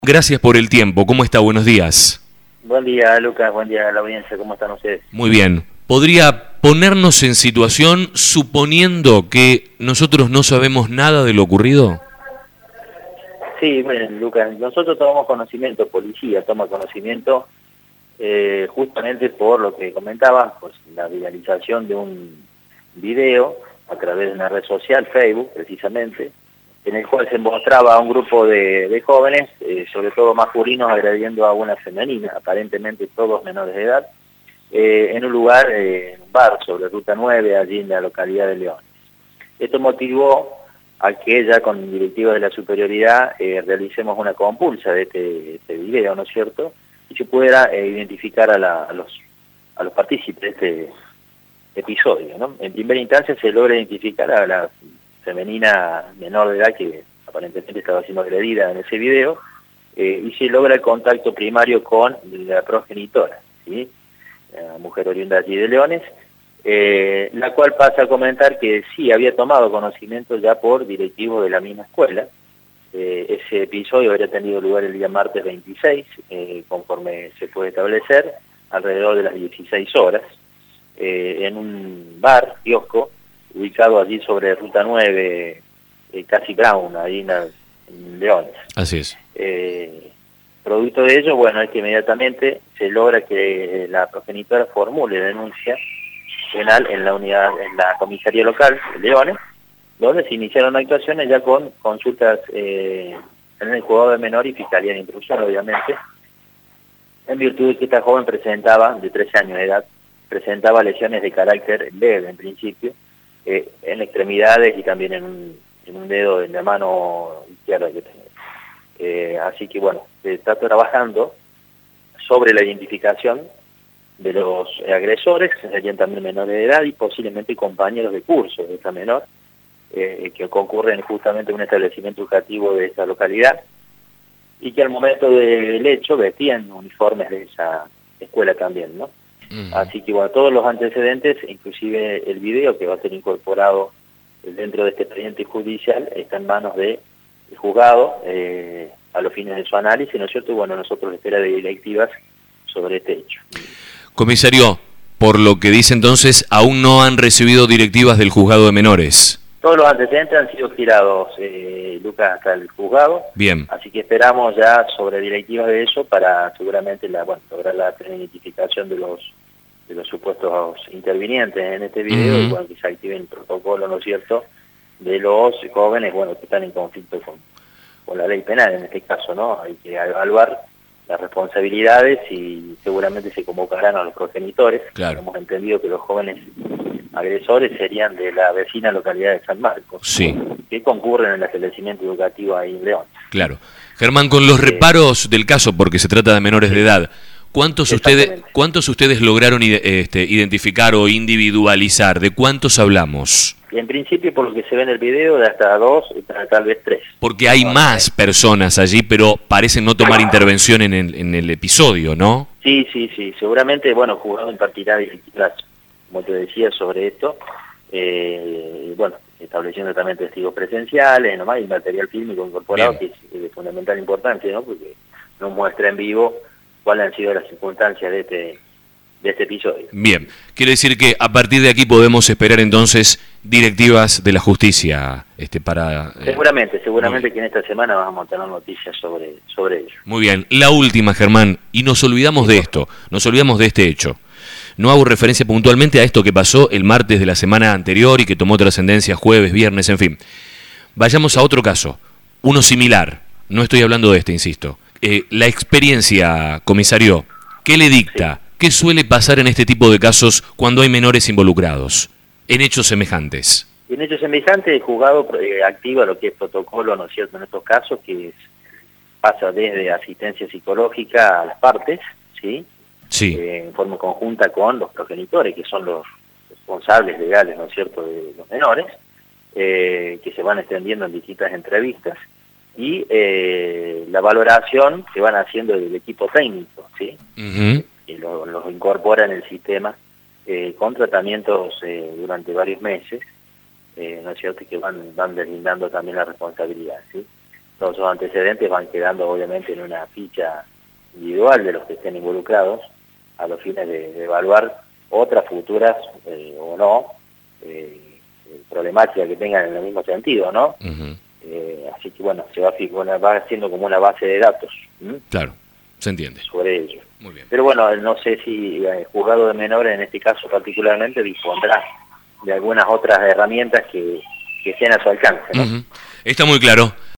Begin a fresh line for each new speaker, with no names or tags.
Gracias por el tiempo. ¿Cómo está? Buenos días.
Buen día, Lucas. Buen día a la audiencia. ¿Cómo están ustedes?
Muy bien. ¿Podría ponernos en situación suponiendo que nosotros no sabemos nada de lo ocurrido?
Sí, bueno, Lucas, nosotros tomamos conocimiento, policía toma conocimiento justamente por lo que comentaba, pues la viralización de un video a través de una red social, Facebook precisamente, en el cual se mostraba a un grupo de jóvenes, sobre todo masculinos, agrediendo a una femenina, aparentemente todos menores de edad, en un lugar, en un bar sobre Ruta 9, allí en la localidad de León. Esto motivó a que ya con directivas de la superioridad realicemos una compulsa de este video, ¿no es cierto? Y se pudiera identificar a los partícipes de este episodio, ¿no? En primera instancia se logra identificar a la femenina menor de edad que aparentemente estaba siendo agredida en ese video, y se logra el contacto primario con la progenitora, ¿sí? La mujer oriunda allí de Leones, la cual pasa a comentar que sí había tomado conocimiento ya por directivos de la misma escuela. Ese episodio habría tenido lugar el día martes 26, conforme se puede establecer, alrededor de las 16 horas, en un bar, kiosco, ubicado allí sobre Ruta 9, casi Brown, ahí en Leones.
Así es.
Producto de ello, bueno, es que inmediatamente se logra que la progenitora formule denuncia penal en la comisaría local de Leones, donde se iniciaron actuaciones ya con consultas en el juzgado de menor y fiscalía de instrucción, obviamente, en virtud de que esta joven presentaba, de 13 años de edad, presentaba lesiones de carácter leve en principio, en extremidades y también en un dedo de la mano izquierda que tenía. Así que bueno, se está trabajando sobre la identificación de los agresores, que serían también menores de edad y posiblemente compañeros de curso de esta menor, que concurren justamente en un establecimiento educativo de esa localidad y que al momento del hecho vestían uniformes de esa escuela también, ¿no? Así que bueno, todos los antecedentes, inclusive el video que va a ser incorporado dentro de este expediente judicial, está en manos del juzgado a los fines de su análisis, ¿no es cierto? Y bueno, nosotros espera de directivas sobre este hecho.
Comisario, por lo que dice entonces, aún no han recibido directivas del juzgado de menores.
Todos los antecedentes han sido girados, Lucas, hasta el juzgado.
Bien.
Así que esperamos ya sobre directivas de eso para seguramente lograr la plena identificación de los supuestos intervinientes en este video y bueno, que se active el protocolo, ¿no es cierto?, de los jóvenes, bueno, que están en conflicto con la ley penal en este caso, ¿no? Hay que evaluar las responsabilidades y seguramente se convocarán a los progenitores.
Claro.
Hemos entendido que los jóvenes agresores serían de la vecina localidad de San Marcos,
sí,
que concurren en el establecimiento educativo ahí en León.
Claro. Germán, con los reparos del caso, porque se trata de menores de edad, ¿cuántos ustedes lograron identificar o individualizar? ¿De cuántos hablamos?
En principio, por lo que se ve en el video, de hasta 2, tal vez 3.
Porque hay más personas allí, pero parecen no tomar intervención en el episodio, ¿no?
Sí. Seguramente, bueno, juzgado impartirá directivas, como te decía, sobre esto. Bueno, estableciendo también testigos presenciales, nomás, y material fílmico incorporado, bien, que es de fundamental importancia, ¿no? Porque nos muestra en vivo cuáles han sido las circunstancias de este episodio.
Bien, quiere decir que a partir de aquí podemos esperar entonces directivas de la justicia para...
Seguramente que en esta semana vamos a tener noticias sobre ello.
Muy bien, la última, Germán, y nos olvidamos de esto, nos olvidamos de este hecho. No hago referencia puntualmente a esto que pasó el martes de la semana anterior y que tomó trascendencia jueves, viernes, en fin. Vayamos a otro caso, uno similar, no estoy hablando de este, insisto. La experiencia, comisario, ¿qué le dicta? Sí. ¿Qué suele pasar en este tipo de casos cuando hay menores involucrados, en hechos semejantes?
En hechos semejantes, el juzgado activa lo que es protocolo, ¿no es cierto?, en estos casos, que pasa desde asistencia psicológica a las partes, ¿sí?
Sí.
En forma conjunta con los progenitores, que son los responsables legales, ¿no es cierto?, de los menores, que se van extendiendo en distintas entrevistas, y la valoración que van haciendo del equipo técnico, ¿sí? Que los incorpora en el sistema con tratamientos durante varios meses, ¿no es cierto?, que van deslindando también la responsabilidad, ¿sí? Todos esos antecedentes van quedando obviamente en una ficha individual de los que estén involucrados a los fines de evaluar otras futuras o no problemáticas que tengan en el mismo sentido, ¿no? Así que bueno, va haciendo como una base de datos.
Claro, se entiende.
Sobre ello.
Muy bien.
Pero bueno, no sé si el juzgado de menores en este caso particularmente dispondrá de algunas otras herramientas que estén a su alcance, ¿no?
Está muy claro.